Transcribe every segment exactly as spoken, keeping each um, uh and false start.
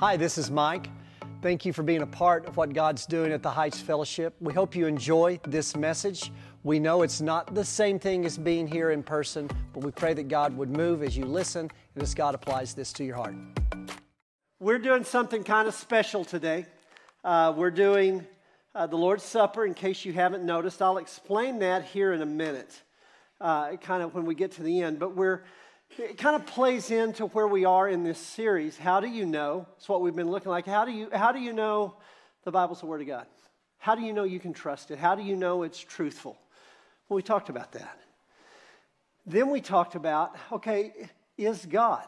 Hi, this is Mike. Thank you for being a part of what God's doing at the Heights Fellowship. We hope you enjoy this message. We know it's not the same thing as being here in person, but we pray that God would move as you listen and as God applies this to your heart. We're doing something kind of special today. Uh, we're doing uh, the Lord's Supper, in case you haven't noticed. I'll explain that here in a minute, uh, kind of when we get to the end. But we're it kind of plays into where we are in this series. How do you know? It's what we've been looking like. How do you how do you know the Bible's the Word of God? How do you know you can trust it? How do you know it's truthful? Well, we talked about that. Then we talked about, okay, is God?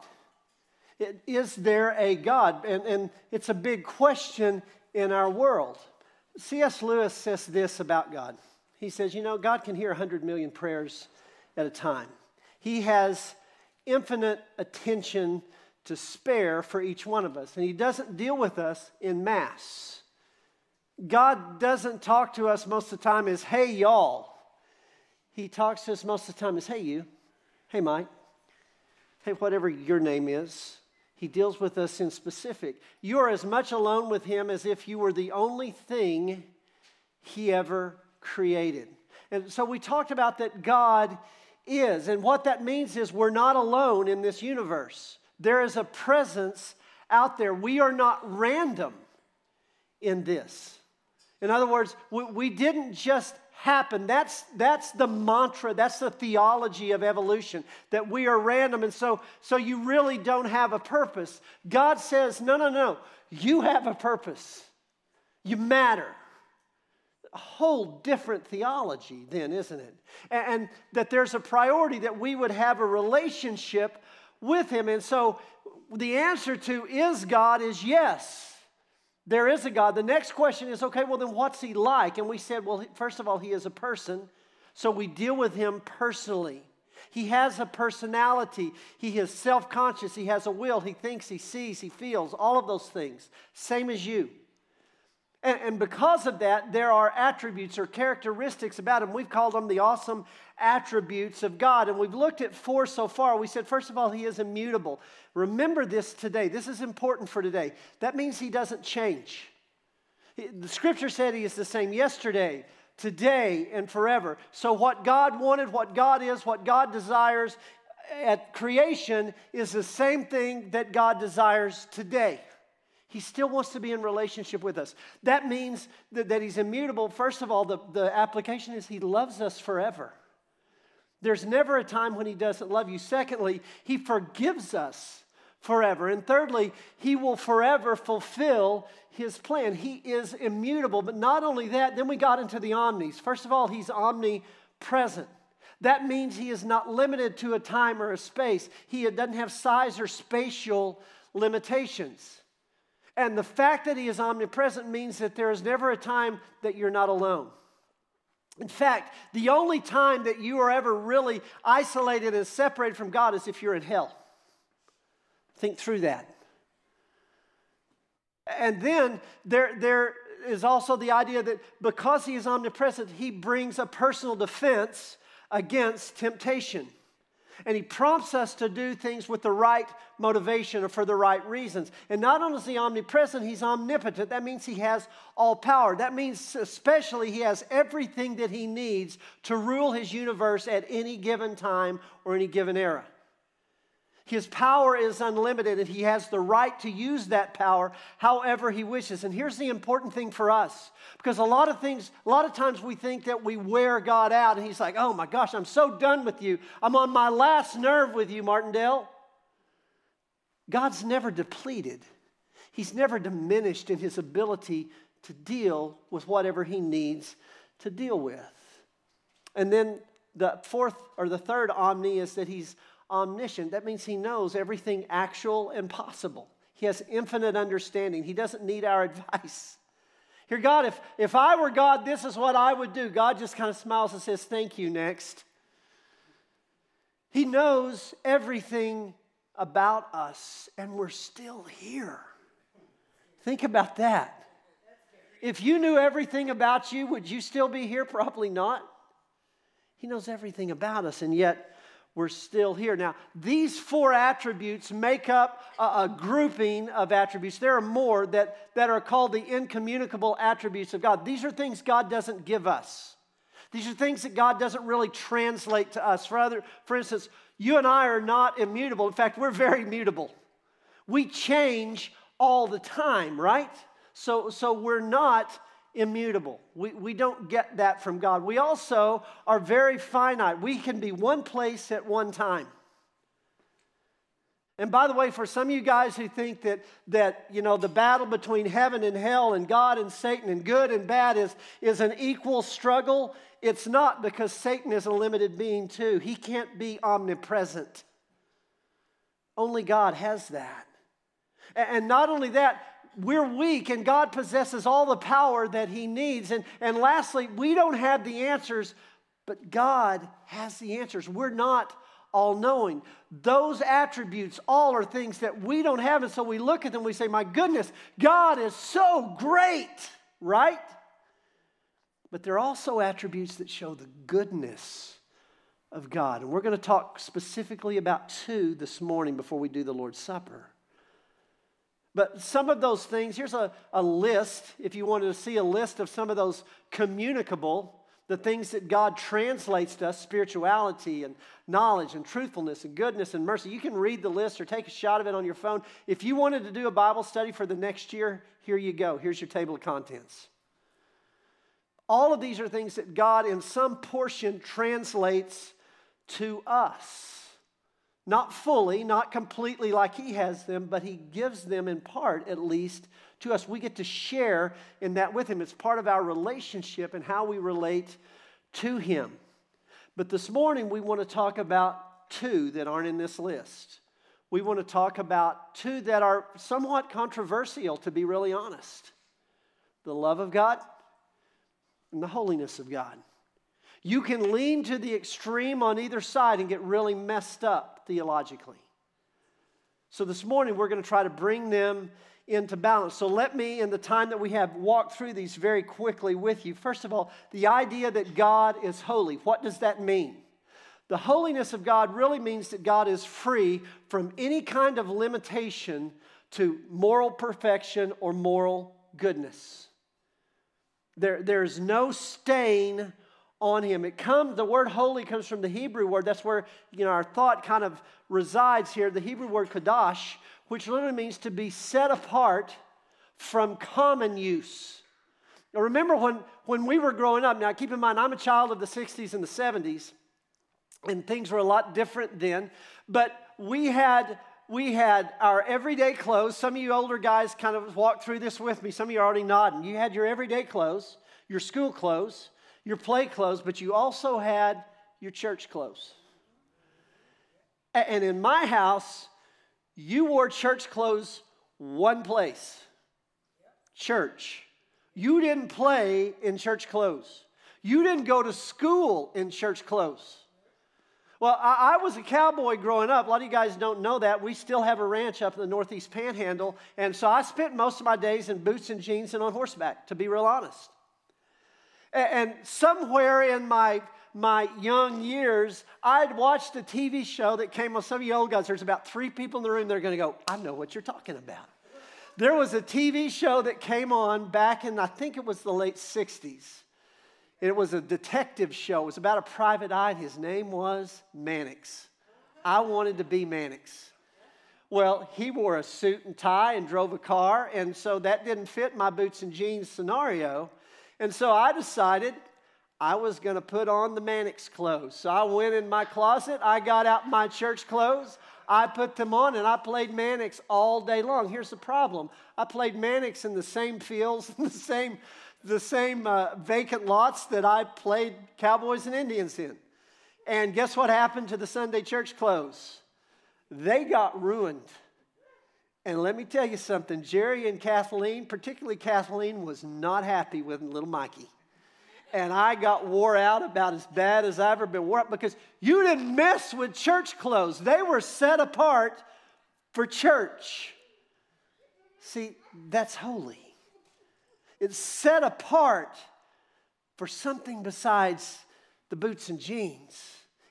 Is there a God? And, and it's a big question in our world. C S Lewis says this about God. He says, you know, God can hear one hundred million prayers at a time. He has infinite attention to spare for each one of us. And He doesn't deal with us in mass. God doesn't talk to us most of the time as, hey, y'all. He talks to us most of the time as, hey, you. Hey, Mike. Hey, whatever your name is. He deals with us in specific. You are as much alone with Him as if you were the only thing He ever created. And so we talked about that God is. And what that means is we're not alone in this universe. There is a presence out there. We are not random in this. In other words, we, we didn't just happen. That's, that's the mantra, that's the theology of evolution, that we are random. And so, so you really don't have a purpose. God says, no, no, no, you have a purpose. You matter. A whole different theology then, isn't it? And, and that there's a priority that we would have a relationship with Him. And so the answer to is God is yes. There is a God. The next question is, okay, well then what's He like? And we said, well, first of all, He is a person. So we deal with Him personally. He has a personality. He is self-conscious. He has a will. He thinks, He sees, He feels, all of those things. Same as you. And, and because of that, there are attributes or characteristics about Him. We've called them the awesome attributes of God. And we've looked at four so far. We said, first of all, He is immutable. Remember this today. This is important for today. That means He doesn't change. The Scripture said He is the same yesterday, today, and forever. So what God wanted, what God is, what God desires at creation is the same thing that God desires today. He still wants to be in relationship with us. That means that, that He's immutable. First of all, the, the application is He loves us forever. There's never a time when He doesn't love you. Secondly, He forgives us forever. And thirdly, He will forever fulfill His plan. He is immutable. But not only that, then we got into the omnis. First of all, He's omnipresent. That means He is not limited to a time or a space. He doesn't have size or spatial limitations. And the fact that He is omnipresent means that there is never a time that you're not alone. In fact, the only time that you are ever really isolated and separated from God is if you're in hell. Think through that. And then there, there is also the idea that because He is omnipresent, He brings a personal defense against temptation. And He prompts us to do things with the right motivation or for the right reasons. And not only is He omnipresent, He's omnipotent. That means He has all power. That means especially He has everything that He needs to rule His universe at any given time or any given era. His power is unlimited, and He has the right to use that power however He wishes. And here's the important thing for us, because a lot of things, a lot of times we think that we wear God out, and He's like, oh my gosh, I'm so done with you. I'm on my last nerve with you, Martindale. God's never depleted. He's never diminished in His ability to deal with whatever He needs to deal with. And then the fourth or the third omni is that He's omniscient. That means He knows everything actual and possible. He has infinite understanding. He doesn't need our advice. Here, God, if, if I were God, this is what I would do. God just kind of smiles and says, thank you, next. He knows everything about us, and we're still here. Think about that. If you knew everything about you, would you still be here? Probably not. He knows everything about us, and yet we're still here. Now, these four attributes make up a, a grouping of attributes. There are more that, that are called the incommunicable attributes of God. These are things God doesn't give us. These are things that God doesn't really translate to us. For, other, for instance, you and I are not immutable. In fact, we're very mutable. We change all the time, right? So, so we're not immutable. We, we don't get that from God. We also are very finite. We can be one place at one time. And by the way, for some of you guys who think that, that you know, the battle between heaven and hell and God and Satan and good and bad is, is an equal struggle, it's not, because Satan is a limited being too. He can't be omnipresent. Only God has that. And not only that, we're weak and God possesses all the power that He needs. And, and lastly, we don't have the answers, but God has the answers. We're not all-knowing. Those attributes all are things that we don't have, and so we look at them and we say, my goodness, God is so great, right? But there are also attributes that show the goodness of God. And we're going to talk specifically about two this morning before we do the Lord's Supper. But some of those things, here's a, a list, if you wanted to see a list of some of those communicable, the things that God translates to us, spirituality and knowledge and truthfulness and goodness and mercy. You can read the list or take a shot of it on your phone. If you wanted to do a Bible study for the next year, here you go. Here's your table of contents. All of these are things that God in some portion translates to us. Not fully, not completely like He has them, but He gives them in part, at least, to us. We get to share in that with Him. It's part of our relationship and how we relate to Him. But this morning, we want to talk about two that aren't in this list. We want to talk about two that are somewhat controversial, to be really honest. The love of God and the holiness of God. You can lean to the extreme on either side and get really messed up theologically. So this morning, we're going to try to bring them into balance. So let me, in the time that we have, walk through these very quickly with you. First of all, the idea that God is holy. What does that mean? The holiness of God really means that God is free from any kind of limitation to moral perfection or moral goodness. There, there's no stain on Him. It comes, the word holy comes from the Hebrew word. That's where, you know, our thought kind of resides here. The Hebrew word kadosh, which literally means to be set apart from common use. Now remember when, when we were growing up, now keep in mind, I'm a child of the sixties and the seventies, and things were a lot different then, but we had we had our everyday clothes. Some of you older guys kind of walked through this with me. Some of you are already nodding. You had your everyday clothes, your school clothes, your play clothes, but you also had your church clothes. And in my house, you wore church clothes one place, church. You didn't play in church clothes. You didn't go to school in church clothes. Well, I, I was a cowboy growing up. A lot of you guys don't know that. We still have a ranch up in the Northeast Panhandle, and so I spent most of my days in boots and jeans and on horseback, to be real honest. And somewhere in my, my young years, I'd watched a T V show that came on. Some of you old guys, there's about three people in the room that are going to go, I know what you're talking about. There was a T V show that came on back in, I think it was the late sixties. It was a detective show. It was about a private eye, and his name was Mannix. I wanted to be Mannix. Well, he wore a suit and tie and drove a car, and so that didn't fit my boots and jeans scenario. And so I decided I was going to put on the Mannix clothes. So I went in my closet, I got out my church clothes, I put them on, and I played Mannix all day long. Here's the problem. I played Mannix in the same fields, the same, the same uh, vacant lots that I played Cowboys and Indians in. And guess what happened to the Sunday church clothes? They got ruined. And let me tell you something, Jerry and Kathleen, particularly Kathleen, was not happy with little Mikey. And I got wore out about as bad as I've ever been wore out because you didn't mess with church clothes. They were set apart for church. See, that's holy. It's set apart for something besides the boots and jeans.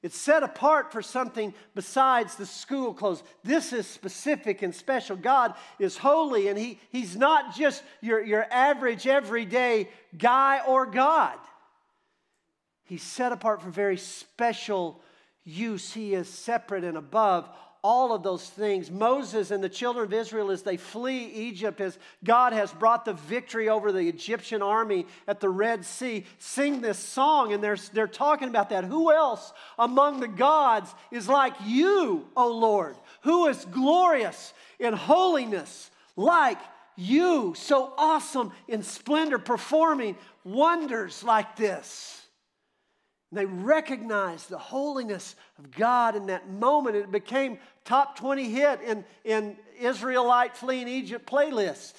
It's set apart for something besides the school clothes. This is specific and special. God is holy, and he, He's not just your, your average, everyday guy or God. He's set apart for very special use. He is separate and above all of those things. Moses and the children of Israel, as they flee Egypt, as God has brought the victory over the Egyptian army at the Red Sea, sing this song, and they're, they're talking about that. Who else among the gods is like you, O Lord? Who is glorious in holiness like you? So awesome in splendor, performing wonders like this. And they recognized the holiness of God in that moment. It became top twenty hit in, in Israelite fleeing Egypt playlist.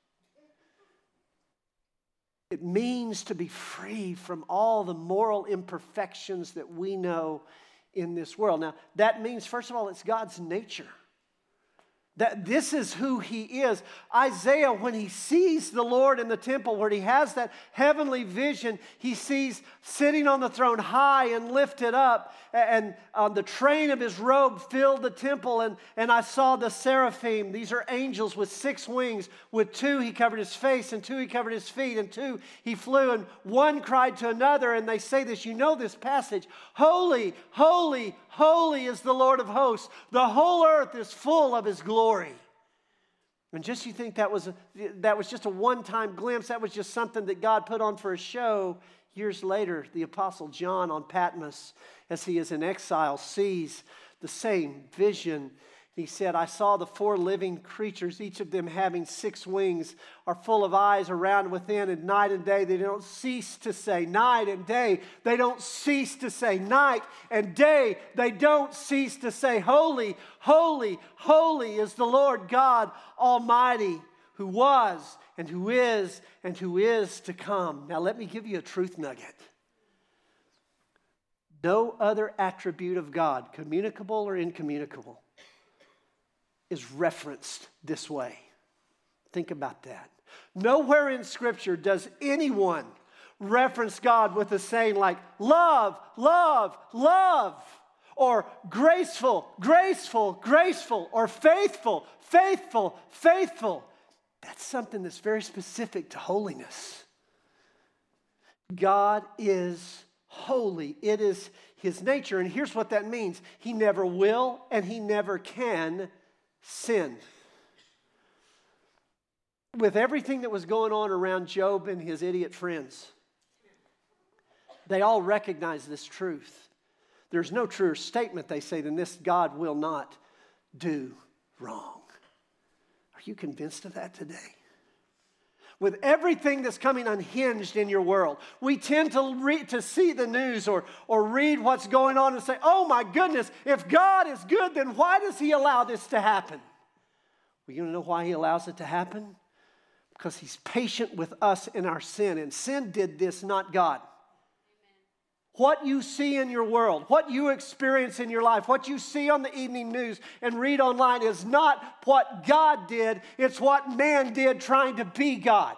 It means to be free from all the moral imperfections that we know in this world. Now, that means, first of all, it's God's nature. That this is who He is. Isaiah, when he sees the Lord in the temple, where he has that heavenly vision, he sees sitting on the throne high and lifted up, and uh, the train of His robe filled the temple, and, and I saw the seraphim. These are angels with six wings. With two He covered His face, and two He covered His feet, and two He flew, and one cried to another, and they say this, you know this passage, holy, holy, holy is the Lord of hosts. The whole earth is full of His glory. And just you think that was a, that was just a one-time glimpse. That was just something that God put on for a show. Years later, the Apostle John on Patmos, as he is in exile, sees the same vision. He said, I saw the four living creatures, each of them having six wings, are full of eyes around and within, and night and day they don't cease to say, night and day they don't cease to say, night and day they don't cease to say, holy, holy, holy is the Lord God Almighty, who was and who is and who is to come. Now let me give you a truth nugget. No other attribute of God, communicable or incommunicable, is referenced this way. Think about that. Nowhere in Scripture does anyone reference God with a saying like love, love, love, or graceful, graceful, graceful, or faithful, faithful, faithful. That's something that's very specific to holiness. God is holy. It is His nature. And here's what that means. He never will and He never can sin. With everything that was going on around Job and his idiot friends, they all recognize this truth. There's no truer statement, they say, than this: God will not do wrong. Are you convinced of that today? With everything that's coming unhinged in your world, we tend to read, to see the news or, or read what's going on and say, oh my goodness, if God is good, then why does He allow this to happen? Well, you want to know why He allows it to happen? Because He's patient with us in our sin. And sin did this, not God. Amen. What you see in your world, what you experience in your life, what you see on the evening news and read online is not what God did. It's what man did trying to be God.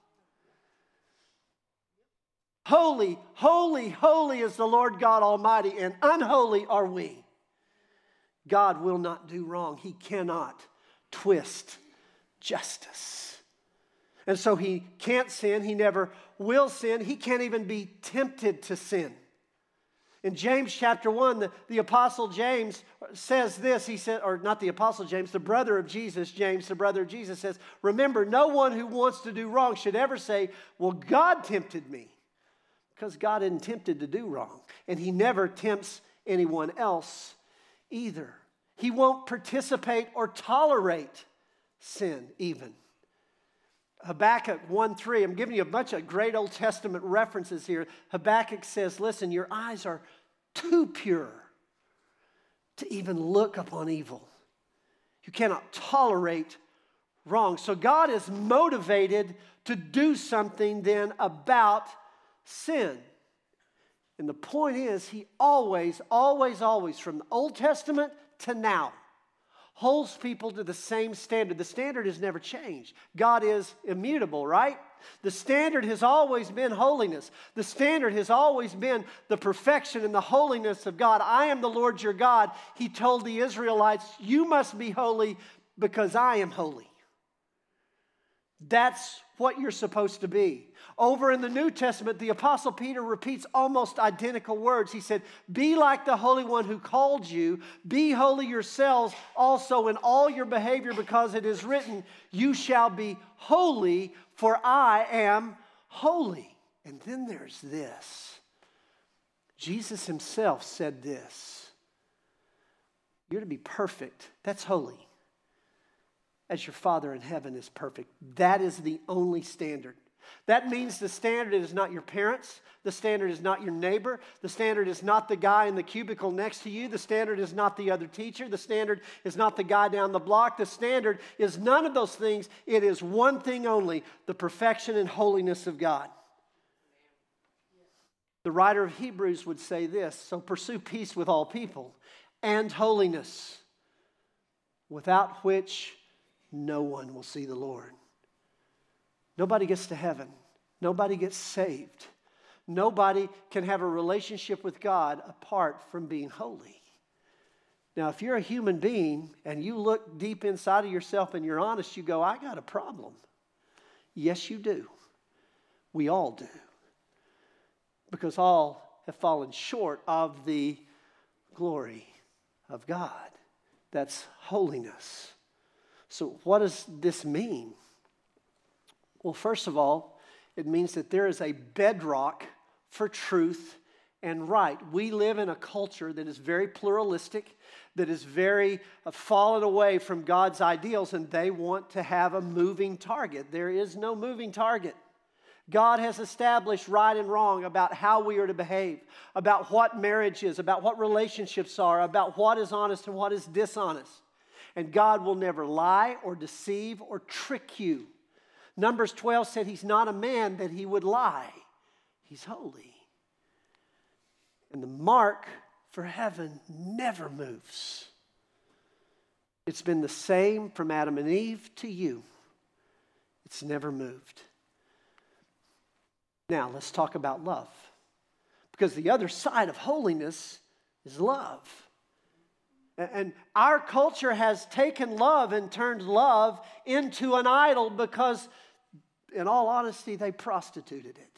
Holy, holy, holy is the Lord God Almighty, and unholy are we. God will not do wrong. He cannot twist justice. And so He can't sin. He never will sin. He can't even be tempted to sin. In James chapter one, the, the Apostle James says this. He said, or not the Apostle James, the brother of Jesus, James, the brother of Jesus says, remember, no one who wants to do wrong should ever say, well, God tempted me. Because God isn't tempted to do wrong. And He never tempts anyone else either. He won't participate or tolerate sin even. Habakkuk one three, I'm giving you a bunch of great Old Testament references here. Habakkuk says, listen, your eyes are too pure to even look upon evil. You cannot tolerate wrong. So God is motivated to do something then about sin. And the point is, He always, always, always, from the Old Testament to now, holds people to the same standard. The standard has never changed. God is immutable, right? The standard has always been holiness. The standard has always been the perfection and the holiness of God. I am the Lord your God. He told the Israelites, you must be holy because I am holy. That's what you're supposed to be. Over in the New Testament, the Apostle Peter repeats almost identical words. He said, be like the Holy One who called you. Be holy yourselves also in all your behavior, because it is written, you shall be holy, for I am holy. And then there's this. Jesus himself said this. You're to be perfect. That's holy. As your Father in heaven is perfect. That is the only standard. That means the standard is not your parents. The standard is not your neighbor. The standard is not the guy in the cubicle next to you. The standard is not the other teacher. The standard is not the guy down the block. The standard is none of those things. It is one thing only, the perfection and holiness of God. The writer of Hebrews would say this, so pursue peace with all people and holiness, without which no one will see the Lord. Nobody gets to heaven. Nobody gets saved. Nobody can have a relationship with God apart from being holy. Now, if you're a human being and you look deep inside of yourself and you're honest, you go, I got a problem. Yes, you do. We all do. Because all have fallen short of the glory of God. That's holiness. So what does this mean? Well, first of all, it means that there is a bedrock for truth and right. We live in a culture that is very pluralistic, that is very uh, fallen away from God's ideals, and they want to have a moving target. There is no moving target. God has established right and wrong about how we are to behave, about what marriage is, about what relationships are, about what is honest and what is dishonest. And God will never lie or deceive or trick you. Numbers twelve said he's not a man that he would lie. He's holy. And the mark for heaven never moves. It's been the same from Adam and Eve to you. It's never moved. Now, let's talk about love. Because the other side of holiness is love. And our culture has taken love and turned love into an idol because, in all honesty, they prostituted it.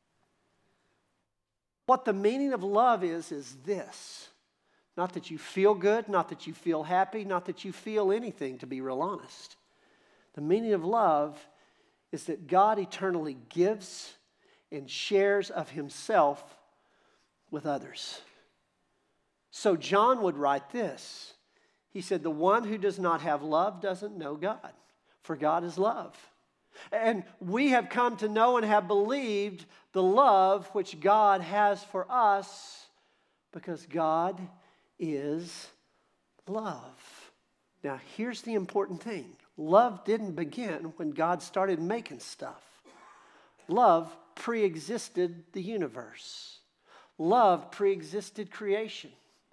What the meaning of love is, is this. Not that you feel good, not that you feel happy, not that you feel anything, to be real honest. The meaning of love is that God eternally gives and shares of himself with others. So John would write this. He said, the one who does not have love doesn't know God, for God is love. And we have come to know and have believed the love which God has for us because God is love. Now, here's the important thing. Love didn't begin when God started making stuff. Love pre-existed the universe. Love pre-existed creation.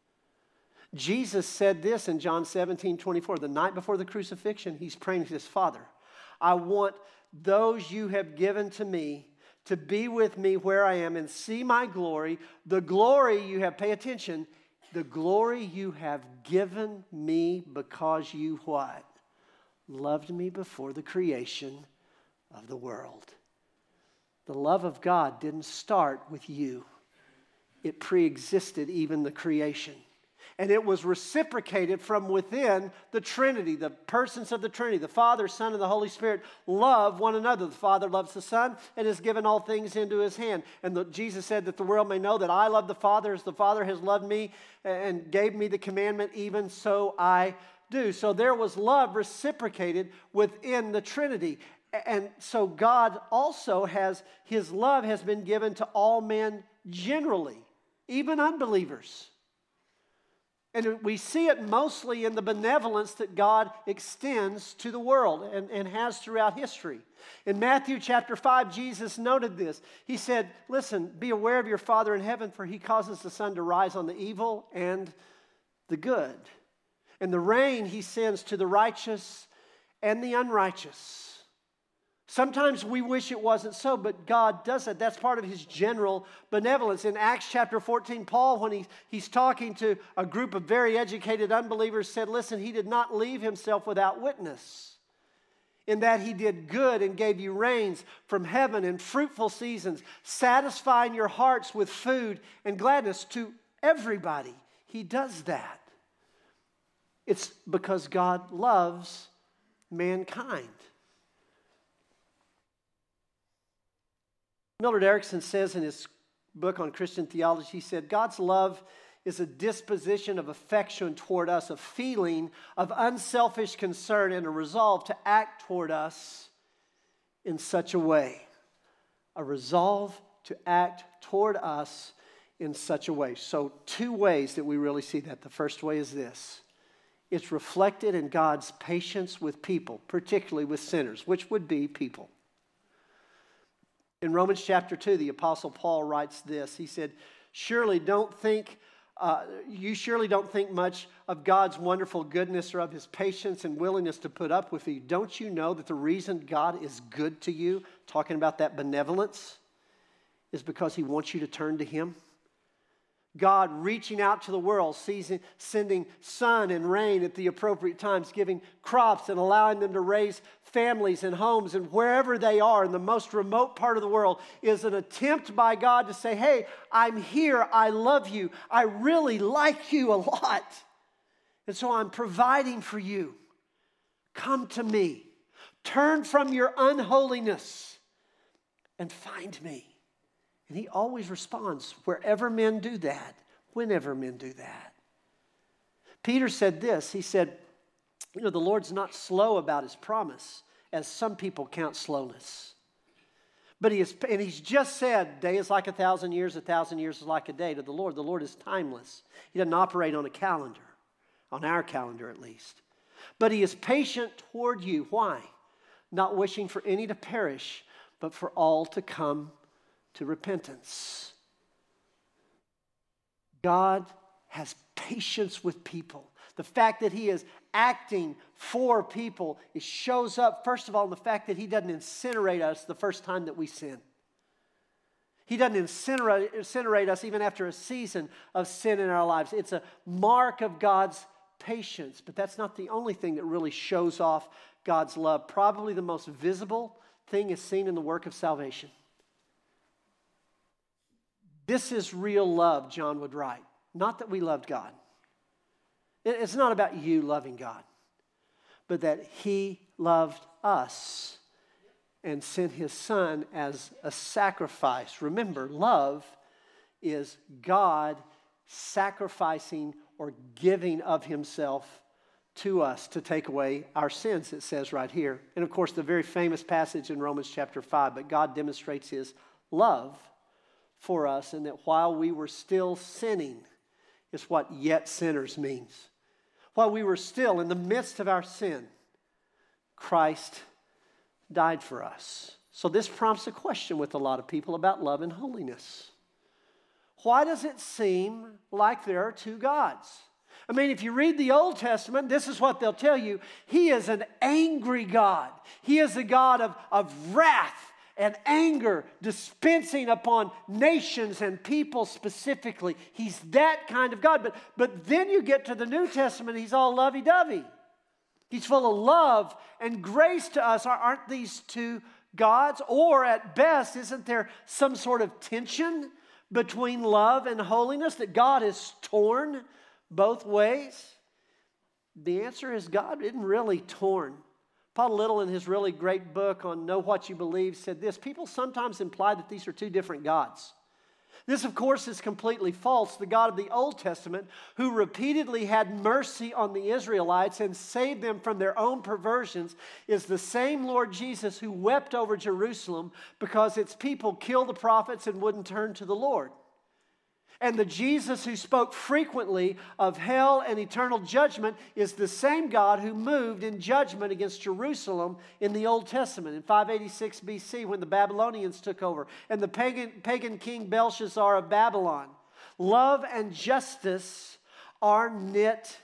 Jesus said this in John seventeen twenty-four. The night before the crucifixion, he's praying to his Father. I want those you have given to me to be with me where I am and see my glory. The glory you have, pay attention, the glory you have given me because you what? Loved me before the creation of the world. The love of God didn't start with you. It pre-existed even the creation. And it was reciprocated from within the Trinity, the persons of the Trinity, the Father, Son, and the Holy Spirit love one another. The Father loves the Son and has given all things into his hand. And the, Jesus said that the world may know that I love the Father as the Father has loved me and gave me the commandment, even so I do. So there was love reciprocated within the Trinity. And so God also has, his love has been given to all men generally, even unbelievers. And we see it mostly in the benevolence that God extends to the world and, and has throughout history. In Matthew chapter five, Jesus noted this. He said, listen, be aware of your Father in heaven, for he causes the sun to rise on the evil and the good. And the rain he sends to the righteous and the unrighteous. Sometimes we wish it wasn't so, but God does that. That's part of his general benevolence. In Acts chapter fourteen, Paul, when he, he's talking to a group of very educated unbelievers, said, listen, he did not leave himself without witness, in that he did good and gave you rains from heaven and fruitful seasons, satisfying your hearts with food and gladness. To everybody, he does that. It's because God loves mankind. Millard Erickson says in his book on Christian theology, he said, God's love is a disposition of affection toward us, a feeling of unselfish concern, and a resolve to act toward us in such a way. A resolve to act toward us in such a way. So two ways that we really see that. The first way is this. It's reflected in God's patience with people, particularly with sinners, which would be people. In Romans chapter two, the Apostle Paul writes this. He said, surely don't think, uh, you surely don't think much of God's wonderful goodness or of his patience and willingness to put up with you. Don't you know that the reason God is good to you, talking about that benevolence, is because he wants you to turn to him? God reaching out to the world, seizing, sending sun and rain at the appropriate times, giving crops and allowing them to raise families and homes and wherever they are in the most remote part of the world is an attempt by God to say, hey, I'm here, I love you, I really like you a lot, and so I'm providing for you. Come to me. Turn from your unholiness and find me. And he always responds wherever men do that, whenever men do that. Peter said this. He said, you know, the Lord's not slow about his promise, as some people count slowness. But he is, and he's just said, day is like a thousand years, a thousand years is like a day to the Lord. The Lord is timeless. He doesn't operate on a calendar, on our calendar at least. But he is patient toward you. Why? Not wishing for any to perish, but for all to come to repentance. God has patience with people. The fact that he is acting for people, it shows up, first of all, in the fact that he doesn't incinerate us the first time that we sin. He doesn't incinerate, incinerate us even after a season of sin in our lives. It's a mark of God's patience, but that's not the only thing that really shows off God's love. Probably the most visible thing is seen in the work of salvation. This is real love, John would write. Not that we loved God. It's not about you loving God, but that he loved us and sent his son as a sacrifice. Remember, love is God sacrificing or giving of himself to us to take away our sins, it says right here. And of course, the very famous passage in Romans chapter five, but God demonstrates his love for us, and that while we were still sinning is what yet sinners means. While we were still in the midst of our sin, Christ died for us. So this prompts a question with a lot of people about love and holiness. Why does it seem like there are two gods? I mean, if you read the Old Testament, this is what they'll tell you. He is an angry God. He is a God of, of wrath and anger, dispensing upon nations and people specifically. He's that kind of God. But, but then you get to the New Testament, he's all lovey-dovey. He's full of love and grace to us. Aren't these two gods? Or at best, isn't there some sort of tension between love and holiness, that God is torn both ways? The answer is God isn't really torn. Paul Little, in his really great book on Know What You Believe, said this: people sometimes imply that these are two different gods. This, of course, is completely false. The God of the Old Testament, who repeatedly had mercy on the Israelites and saved them from their own perversions, is the same Lord Jesus who wept over Jerusalem because its people killed the prophets and wouldn't turn to the Lord. And the Jesus who spoke frequently of hell and eternal judgment is the same God who moved in judgment against Jerusalem in the Old Testament in five eighty-six B C when the Babylonians took over and the pagan, pagan king Belshazzar of Babylon. Love and justice are knit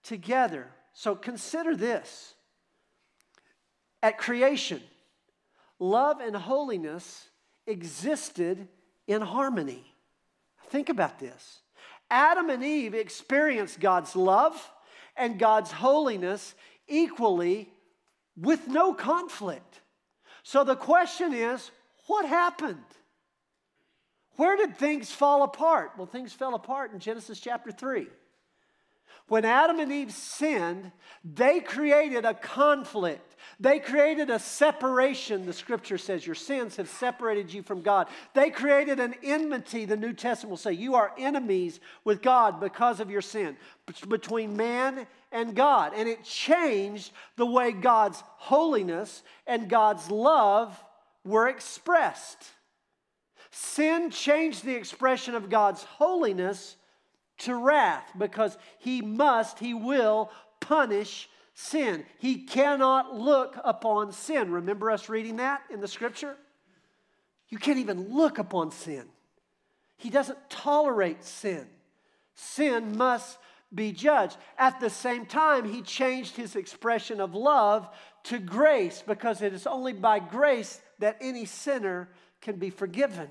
together. So consider this. At creation, love and holiness existed in harmony. Think about this. Adam and Eve experienced God's love and God's holiness equally with no conflict. So the question is, what happened? Where did things fall apart? Well, things fell apart in Genesis chapter three. When Adam and Eve sinned, they created a conflict. They created a separation. The scripture says your sins have separated you from God. They created an enmity. The New Testament will say you are enemies with God because of your sin, between man and God. And it changed the way God's holiness and God's love were expressed. Sin changed the expression of God's holiness to wrath, because he must, he will punish sin. He cannot look upon sin. Remember us reading that in the scripture? You can't even look upon sin. He doesn't tolerate sin. Sin must be judged. At the same time, he changed his expression of love to grace, because it is only by grace that any sinner can be forgiven.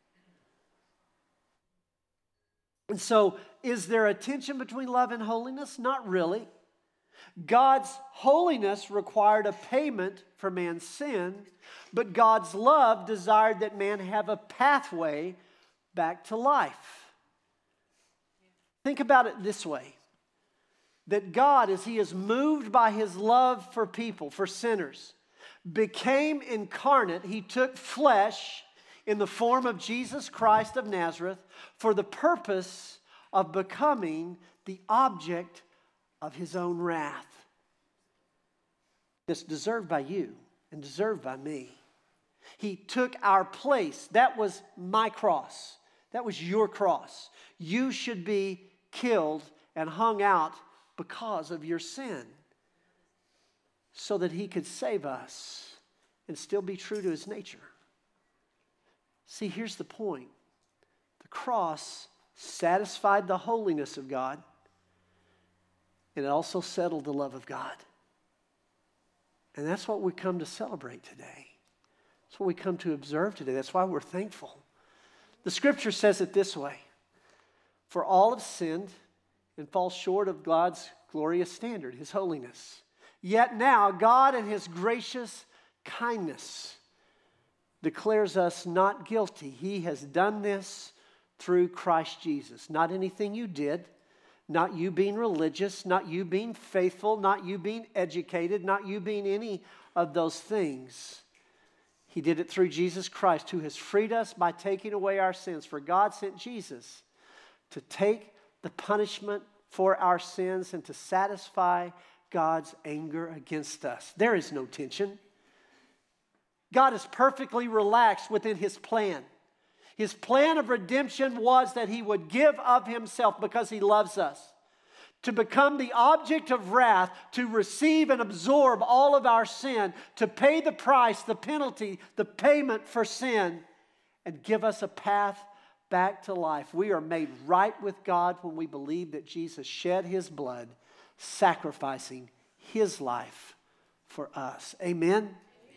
And so, is there a tension between love and holiness? Not really. God's holiness required a payment for man's sin, but God's love desired that man have a pathway back to life. Think about it this way, that God, as he is moved by his love for people, for sinners, became incarnate. He took flesh in the form of Jesus Christ of Nazareth for the purpose of becoming the object of his own wrath. That's deserved by you and deserved by me. He took our place. That was my cross. That was your cross. You should be killed and hung out because of your sin, so that he could save us and still be true to his nature. See, here's the point. The cross satisfied the holiness of God, and it also settled the love of God. And that's what we come to celebrate today. That's what we come to observe today. That's why we're thankful. The scripture says it this way: for all have sinned and fall short of God's glorious standard, his holiness. Yet now God in his gracious kindness declares us not guilty. He has done this through Christ Jesus. Not anything you did, not you being religious, not you being faithful, not you being educated, not you being any of those things. He did it through Jesus Christ, who has freed us by taking away our sins. For God sent Jesus to take the punishment for our sins and to satisfy God's anger against us. There is no tension. God is perfectly relaxed within his plan. His plan of redemption was that he would give of himself because he loves us, to become the object of wrath, to receive and absorb all of our sin, to pay the price, the penalty, the payment for sin, and give us a path back to life. We are made right with God when we believe that Jesus shed his blood, sacrificing his life for us. Amen?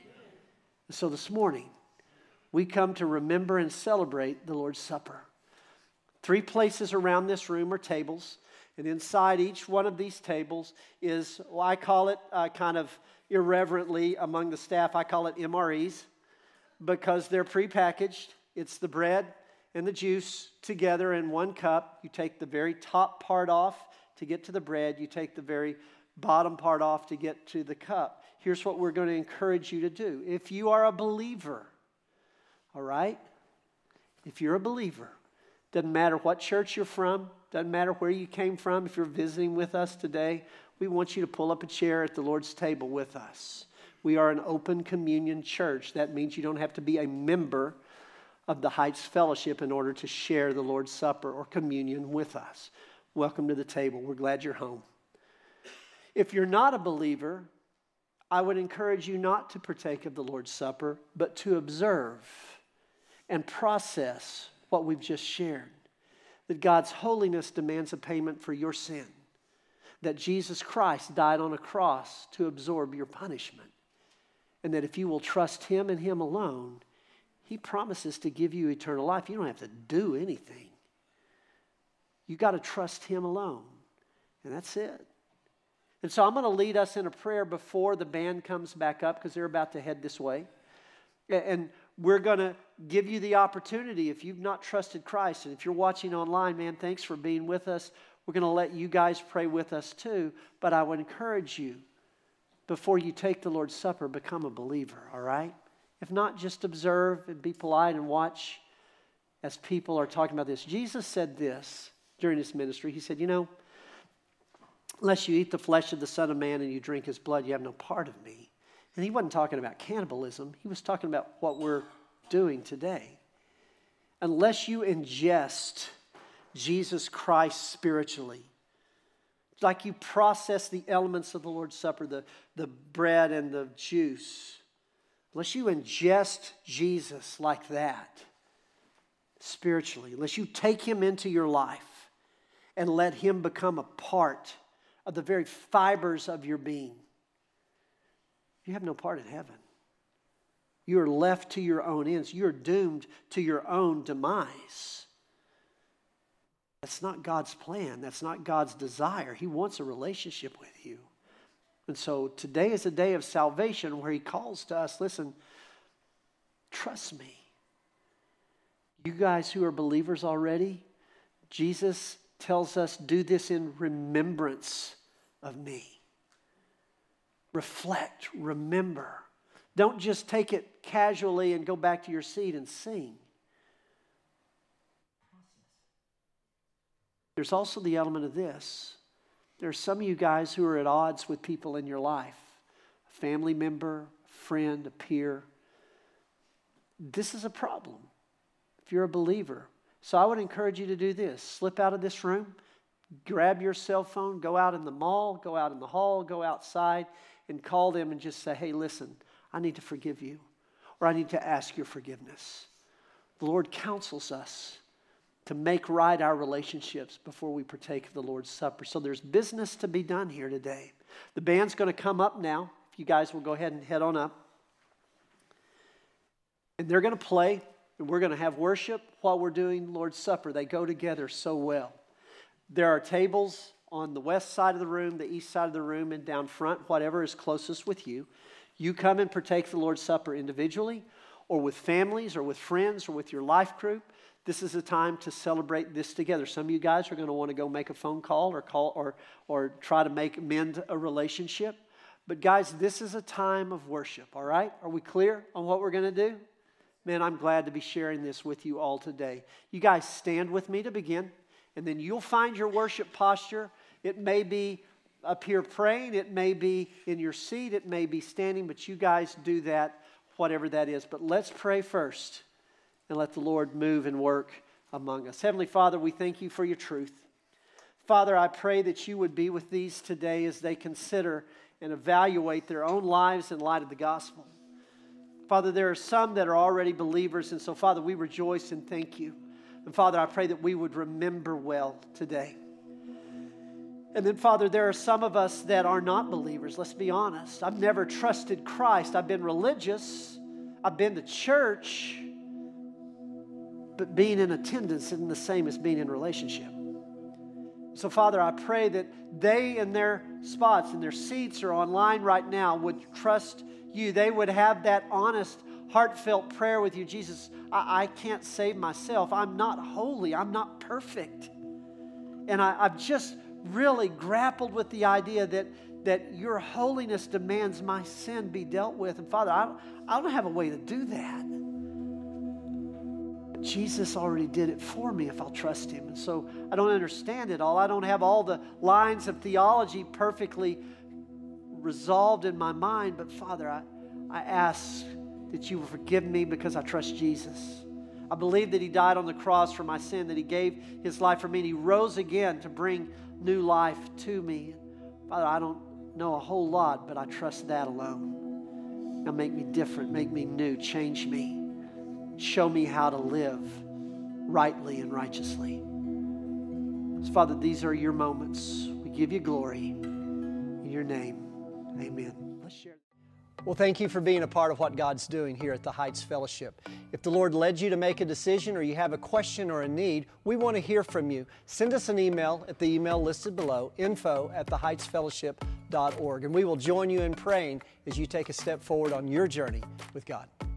So this morning, we come to remember and celebrate the Lord's Supper. Three places around this room are tables, and inside each one of these tables is, well, I call it uh, kind of irreverently among the staff, I call it M R Es, because they're prepackaged. It's the bread and the juice together in one cup. You take the very top part off to get to the bread. You take the very bottom part off to get to the cup. Here's what we're going to encourage you to do. If you are a believer, all right? If you're a believer, doesn't matter what church you're from, doesn't matter where you came from, if you're visiting with us today, we want you to pull up a chair at the Lord's table with us. We are an open communion church. That means you don't have to be a member of the Heights Fellowship in order to share the Lord's Supper or communion with us. Welcome to the table. We're glad you're home. If you're not a believer, I would encourage you not to partake of the Lord's Supper, but to observe and process what we've just shared. That God's holiness demands a payment for your sin. that Jesus Christ died on a cross to absorb your punishment. And that if you will trust Him and Him alone, He promises to give you eternal life. You don't have to do anything. You got to trust Him alone. And that's it. And so I'm going to lead us in a prayer before the band comes back up, because they're about to head this way. And we're going to give you the opportunity, if you've not trusted Christ, and if you're watching online, man, thanks for being with us. We're going to let you guys pray with us too. But I would encourage you, before you take the Lord's Supper, become a believer, all right? If not, just observe and be polite and watch as people are talking about this. Jesus said this during His ministry. He said, you know, unless you eat the flesh of the Son of Man and you drink His blood, you have no part of me. And He wasn't talking about cannibalism. He was talking about what we're doing today. Unless you ingest Jesus Christ spiritually, like you process the elements of the Lord's Supper, the, the bread and the juice, unless you ingest Jesus like that spiritually, unless you take Him into your life and let Him become a part of the very fibers of your being, you have no part in heaven. You are left to your own ends. You are doomed to your own demise. That's not God's plan. That's not God's desire. He wants a relationship with you. And so today is a day of salvation where He calls to us, listen, trust me. You guys who are believers already, Jesus tells us, do this in remembrance of me. Reflect, remember. Don't just take it casually and go back to your seat and sing. There's also the element of this. There are some of you guys who are at odds with people in your life. A family member, a friend, a peer. This is a problem if you're a believer. So I would encourage you to do this. Slip out of this room, grab your cell phone, go out in the mall, go out in the hall, go outside, and call them and just say, hey, listen, I need to forgive you, or I need to ask your forgiveness. The Lord counsels us to make right our relationships before we partake of the Lord's Supper. So there's business to be done here today. The band's going to come up now. If you guys will go ahead and head on up. And they're going to play, and we're going to have worship while we're doing Lord's Supper. They go together so well. There are tables on the west side of the room, the east side of the room, and down front, whatever is closest with you. You come and partake the Lord's Supper individually, or with families, or with friends, or with your life group. This is a time to celebrate this together. Some of you guys are going to want to go make a phone call or call or or try to make mend a relationship. But guys, this is a time of worship, all right? Are we clear on what we're going to do? Man, I'm glad to be sharing this with you all today. You guys stand with me to begin, and then you'll find your worship posture. It may be up here praying, it may be in your seat, it may be standing, but you guys do that, whatever that is. But let's pray first and let the Lord move and work among us. Heavenly Father, we thank you for your truth. Father, I pray that you would be with these today as they consider and evaluate their own lives in light of the gospel. Father, there are some that are already believers, and so, Father, we rejoice and thank you. And, Father, I pray that we would remember well today. And then, Father, there are some of us that are not believers. Let's be honest. I've never trusted Christ. I've been religious. I've been to church. But being in attendance isn't the same as being in relationship. So, Father, I pray that they in their spots, in their seats or online right now would trust you. They would have that honest, heartfelt prayer with you. Jesus, I, I can't save myself. I'm not holy. I'm not perfect. And I, I've just really grappled with the idea that, that your holiness demands my sin be dealt with. And Father, I, I don't have a way to do that. But Jesus already did it for me if I'll trust Him. And so I don't understand it all. I don't have all the lines of theology perfectly resolved in my mind. But Father, I, I ask that you will forgive me because I trust Jesus. I believe that He died on the cross for my sin, that He gave His life for me, and He rose again to bring new life to me. Father, I don't know a whole lot, but I trust that alone. Now make me different, make me new, change me. Show me how to live rightly and righteously. So, Father, these are your moments. We give you glory. In your name, amen. Let's share. Well, thank you for being a part of what God's doing here at the Heights Fellowship. If the Lord led you to make a decision or you have a question or a need, we want to hear from you. Send us an email at the email listed below, info at the heights fellowship dot org, and we will join you in praying as you take a step forward on your journey with God.